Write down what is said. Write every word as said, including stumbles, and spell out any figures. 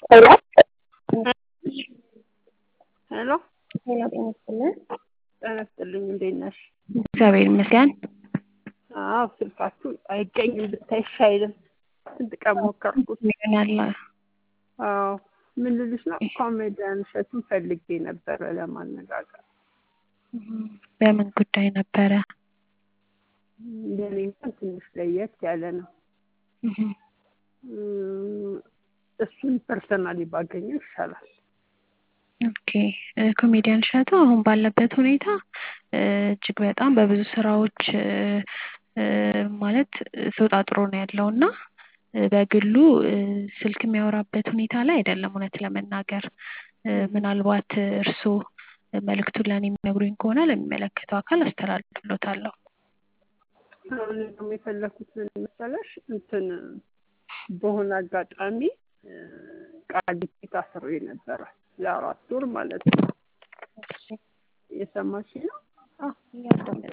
ሄሎ ሄሎ ሄሎ ጤና ይስጥልን። ጤና ይስጥልኝ። እንዴት ነሽ? እግዚአብሔር ይመስገን። አዎ ስልካችሁ አይገኝም ብታይሽ አይልም። ስንት ቀን ሞከርኩት። ይሆናል። አዎ ምን ልልሽ ነው? ኮሜዲያን እሸቱን ፈልጌ ነበረ ለማነጋገር። በምን ጉዳይ ነበረ? የኔ እንኳን ትንሽ ለየት ያለ ነው። እሱን ፐርሰናሊ ባገኘው ይሻላል። ኦኬ ኮሜዲያን እሸቱ አሁን ባለበት ሁኔታ እጅግ በጣም በብዙ ስራዎች ማለት ተወጣጥሮ ነው ያለውና በግሉ ስልክ የሚያወራበት ሁኔታ ላይ አይደለም። እውነት ለመናገር ምናልባት እርስዎ መልእክቱን ለኔ የሚነግሩኝ ከሆነ ለሚመለከተው አካል አስተላልፍሎታለሁ። አሁን ደግሞ የፈለኩት ምን መሰለሽ እንትን በሆነ አጋጣሚ ቃሊቲ ታስሬ ነበረ ለአራት ወር ማለት ነው። የሰማሽ ነው? አዎ